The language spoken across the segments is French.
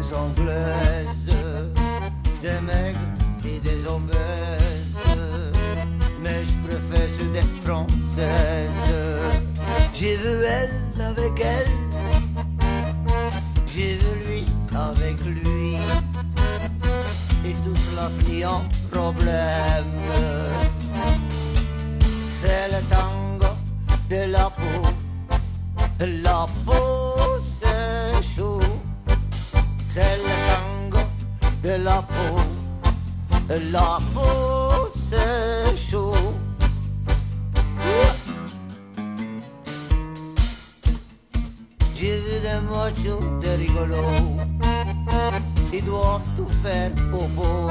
anglaises, des maigres et des obèses, mais je préfère ceux des françaises. J'ai vu elle avec elle, j'ai vu lui avec lui, et tout cela finit en problème. C'est le tango de la peau. La peau c'est chaud, c'est le tango de la peau. La peau c'est chaud. J'ai vu des machos, des rigolos, ils doivent tout faire au beau,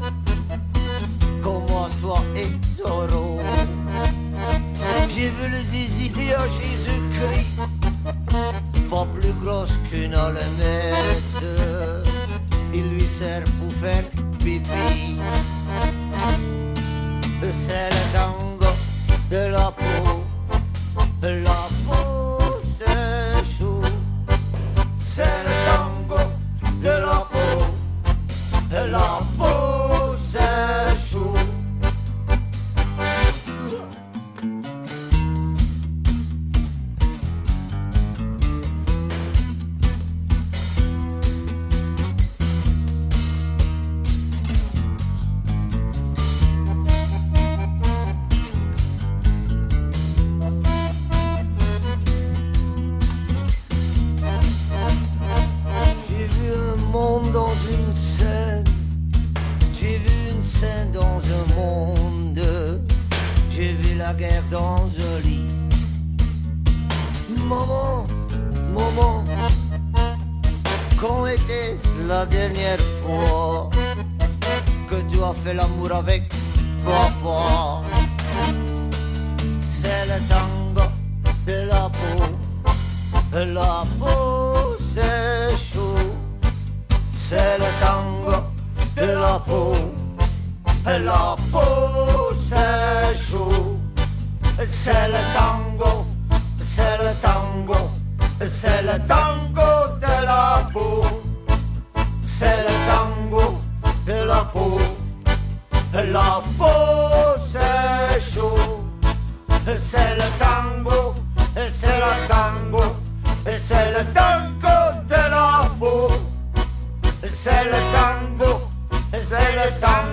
comme moi, toi et Zorro. J'ai vu le zizi à Jésus-Christ, pas plus grosse qu'une allumette. Il lui sert pour faire pipi. C'est le tango de la peau. La peau c'est chaud. C'est le tango de la peau. La peau c'est chaud. Dans une scène, j'ai vu une scène dans un monde, j'ai vu la guerre dans un lit. Maman, maman, quand était-ce la dernière fois que tu as fait l'amour avec papa? C'est le tango de la peau c'est chaud. C'est le tango de la peau c'est chaud. C'est le tango, c'est le tango, c'est le tango de la peau. C'est le tango de la peau c'est chaud. C'est le tango, c'est le tango, c'est le tango de la peau. C'est le tango, c'est le tango.